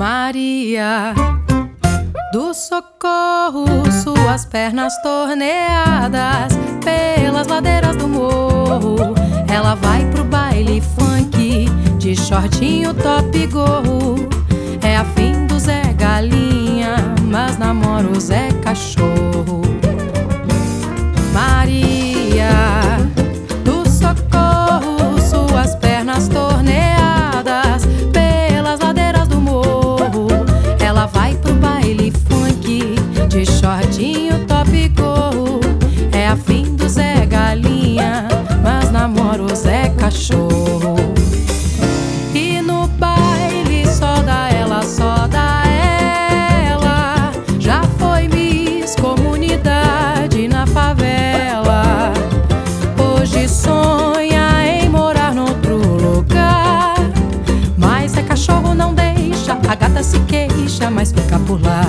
Maria do Socorro, suas pernas torneadas pelas ladeiras do morro. Ela vai pro baile funk de shortinho, top e gorro. É afim do Zé Galinha, mas namora o Zé Cachorro. Maria do Socorro, suas pernas torneadas pelas ladeiras do morro. Ela vai pro baile funk de shortinho, top e gorro. É afim do Zé Galinha, mas namora o Zé Cachorro. E no baile só dá ela, só dá ela. Já foi Miss Comunidade na favela. Hoje sonha em morar noutro lugar, mas Zé Cachorro não deixa. A gata se queixa, mas fica por lá.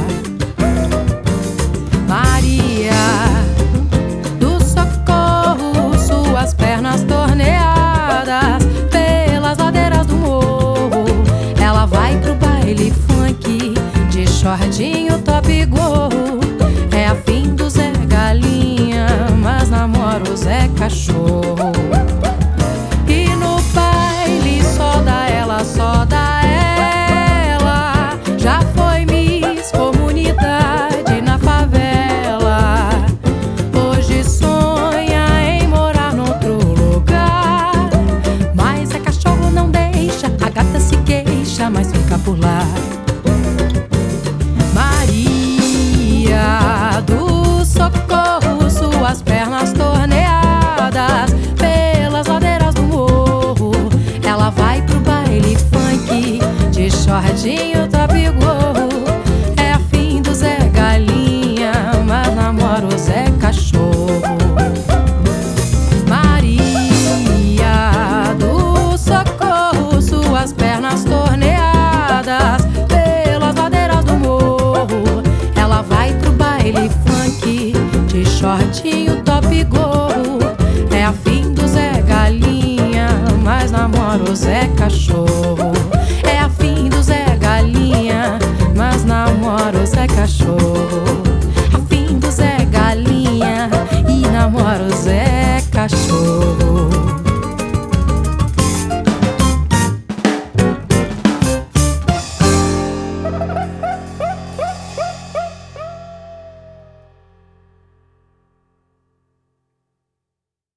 Maria do Socorro, suas pernas torneadas pelas ladeiras do morro. Ela vai pro baile funk de shortinho, top e gorro. É afim do Zé Galinha, mas namora o Zé Cachorro. E no baile só dá ela, só dá ela. Já foi Miss Comunidade na favela. Hoje sonha em morar noutro lugar, mas Zé Cachorro não deixa. A gata se queixa, mas fica por lá. Maria do Socorro, suas pernas torneadas pelas ladeiras do morro. Ela vai pro baile funk de shortinho, top e gorro. É afim do Zé Galinha, mas namora o Zé Cachorro. Maria do Socorro, suas pernas torneadas pelas ladeiras do morro. Ela vai pro baile funk de shortinho, top e gorro. É afim do Zé Galinha, mas namora o Zé Cachorro.